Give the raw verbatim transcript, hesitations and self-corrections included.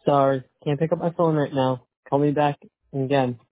Sorry, can't pick up my phone right now. Call me back again.